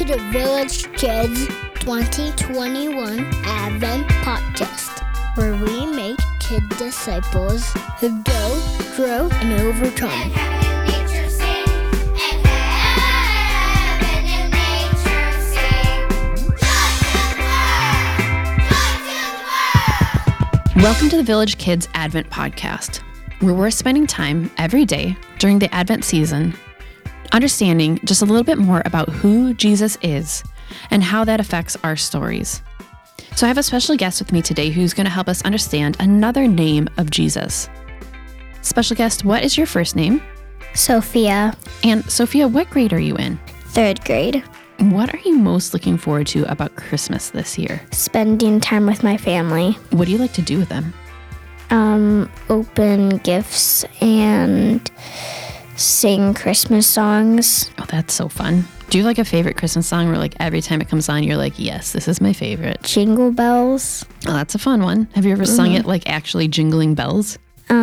the Village Kids 2021 Advent Podcast, where we make kid disciples who go, grow, and overcome. Welcome to the Village Kids Advent Podcast, where we're spending time every day during the Advent season understanding just a little bit more about who Jesus is and how that affects our stories. So I have a special guest with me today who's going to help us understand another name of Jesus. Special guest, what is your first name? Sophia, And Sophia, what grade are you in? 3rd grade. What are you most looking forward to about Christmas this year? Spending time with my family. What do you like to do with them? Open gifts and sing Christmas songs. Oh, that's so fun. Do you have like a favorite Christmas song where like every time it comes on, you're like, yes, this is my favorite? Jingle bells. Oh, that's a fun one. Have you ever sung it like actually jingling bells?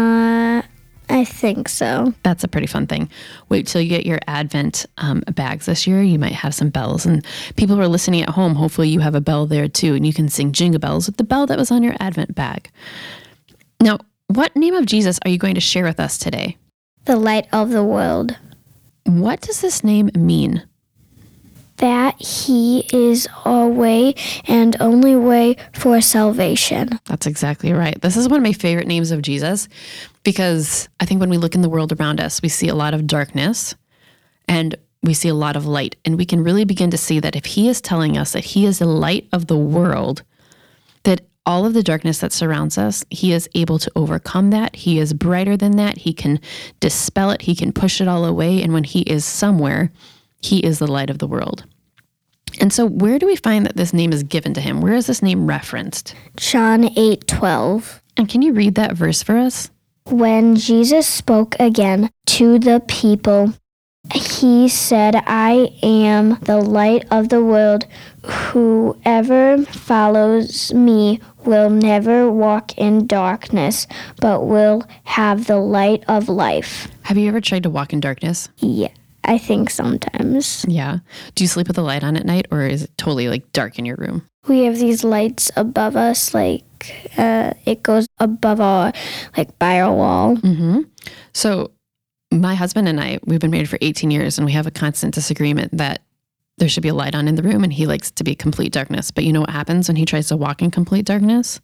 I think so. That's a pretty fun thing. Wait till you get your Advent bags this year. You might have some bells. And people who are listening at home, hopefully you have a bell there too. And you can sing jingle bells with the bell that was on your Advent bag. Now, what name of Jesus are you going to share with us today? The light of the world. What does this name mean? That he is our way and only way for salvation. That's exactly right. This is one of my favorite names of Jesus because I think when we look in the world around us, we see a lot of darkness and we see a lot of light. And we can really begin to see that if he is telling us that he is the light of the world, that all of the darkness that surrounds us, he is able to overcome that. He is brighter than that. He can dispel it. He can push it all away. And when he is somewhere, he is the light of the world. And so where do we find that this name is given to him? Where is this name referenced? John 8:12. And can you read that verse for us? When Jesus spoke again to the people, he said, I am the light of the world. Whoever follows me will never walk in darkness, but will have the light of life. Have you ever tried to walk in darkness? Yeah, I think sometimes. Yeah. Do you sleep with the light on at night, or is it totally like dark in your room? We have these lights above us, it goes above our, by our wall. Mm-hmm. So my husband and I, we've been married for 18 years, and we have a constant disagreement that there should be a light on in the room, and he likes to be complete darkness. But you know what happens when he tries to walk in complete darkness?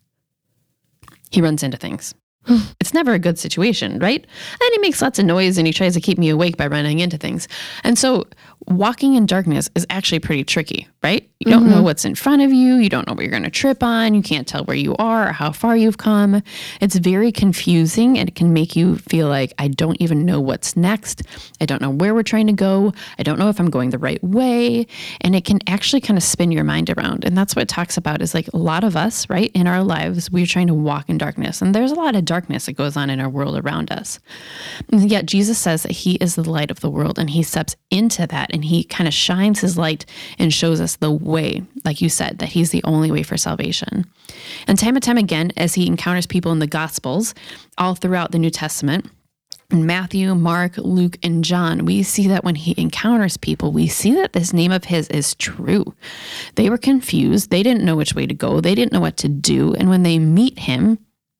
He runs into things. It's never a good situation, right? And he makes lots of noise and he tries to keep me awake by running into things. And so walking in darkness is actually pretty tricky, right? You don't know what's in front of you. You don't know what you're going to trip on. You can't tell where you are or how far you've come. It's very confusing and it can make you feel like, I don't even know what's next. I don't know where we're trying to go. I don't know if I'm going the right way. And it can actually kind of spin your mind around. And that's what it talks about is like a lot of us, right, in our lives, we're trying to walk in darkness. And there's a lot of darkness that goes on in our world around us. And yet Jesus says that he is the light of the world and he steps into that and he kind of shines his light and shows us the way, like you said, that he's the only way for salvation. And time again, as he encounters people in the Gospels, all throughout the New Testament, in Matthew, Mark, Luke, and John, we see that when he encounters people, we see that this name of his is true. They were confused. They didn't know which way to go. They didn't know what to do. And when they meet him,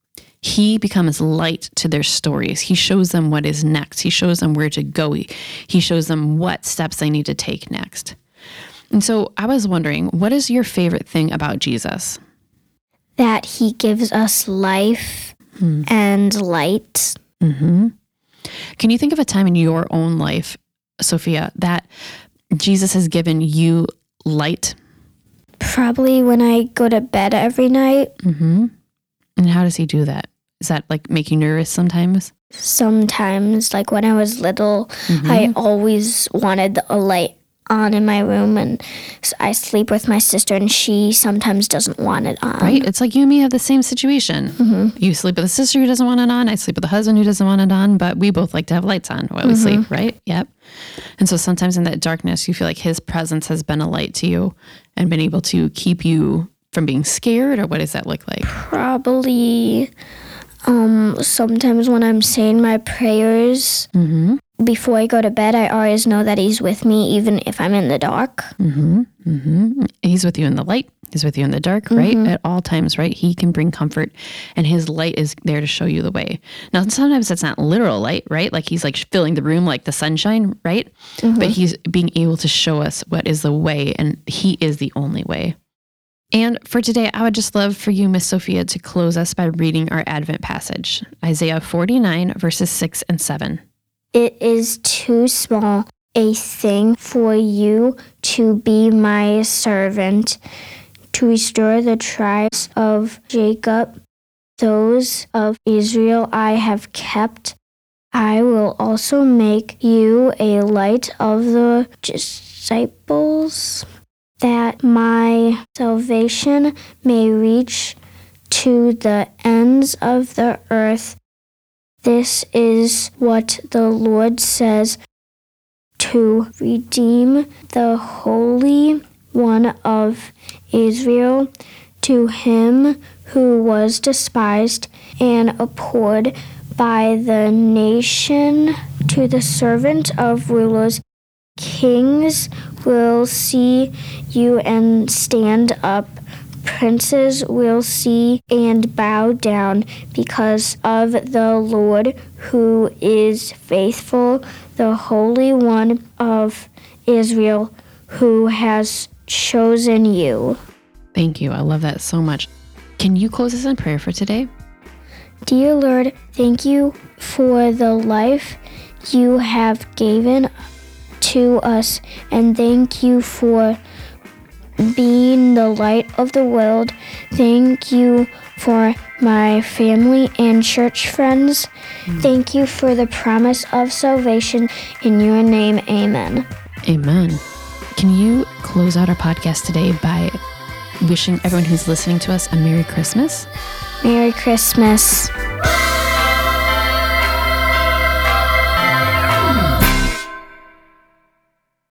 he becomes light to their stories. He shows them what is next. He shows them where to go. He shows them what steps they need to take next. And so I was wondering, what is your favorite thing about Jesus? That he gives us life and light. Mm-hmm. Can you think of a time in your own life, Sophia, that Jesus has given you light? Probably when I go to bed every night. Mm-hmm. And how does he do that? Does that like make you nervous sometimes? Sometimes, like when I was little, I always wanted a light on in my room, and so I sleep with my sister, and she sometimes doesn't want it on. Right? It's like you and me have the same situation. You sleep with a sister who doesn't want it on. I sleep with a husband who doesn't want it on, but we both like to have lights on while we sleep, right? Yep. And so sometimes in that darkness, you feel like his presence has been a light to you and been able to keep you from being scared, or what does that look like? Probably sometimes when I'm saying my prayers, before I go to bed, I always know that he's with me, even if I'm in the dark. He's with you in the light. He's with you in the dark, right? At all times, right? He can bring comfort, and his light is there to show you the way. Now, sometimes that's not literal light, right? Like he's like filling the room like the sunshine, right? But he's being able to show us what is the way, and he is the only way. And for today, I would just love for you, Miss Sophia, to close us by reading our Advent passage, Isaiah 49, verses 6 and 7. It is too small a thing for you to be my servant, to restore the tribes of Jacob, those of Israel I have kept. I will also make you a light of the disciples, that my salvation may reach to the ends of the earth. This is what the Lord says, to redeem the Holy One of Israel, to him who was despised and abhorred by the nation, to the servant of rulers. Kings will see you and stand up. Princes will see and bow down because of the Lord who is faithful, the Holy One of Israel who has chosen you. Thank you. I love that so much. Can you close us in prayer for today? Dear Lord, thank you for the life you have given to us, and thank you for being the light of the world. Thank you for my family and church friends. Thank you for the promise of salvation. In your name, amen. Amen. Can you close out our podcast today by wishing everyone who's listening to us a Merry Christmas? Merry Christmas.